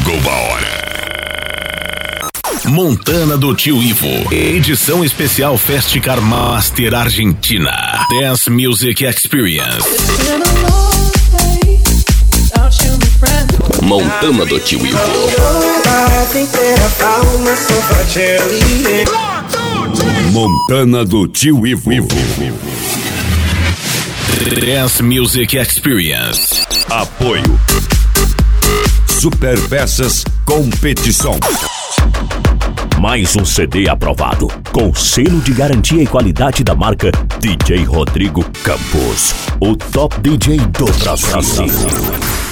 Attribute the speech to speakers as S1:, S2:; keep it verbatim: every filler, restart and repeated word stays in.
S1: Chegou a hora. Montana do Tio Ivo, edição especial Festicar Master Argentina, Dance Music Experience. Montana do Tio Ivo.
S2: Montana do Tio Ivo.
S1: Dance Music Experience.
S2: Apoio Super Peças Competição.
S3: Mais um C D aprovado, com selo de garantia e qualidade da marca D J Rodrigo Campos, o top D J do Brasil.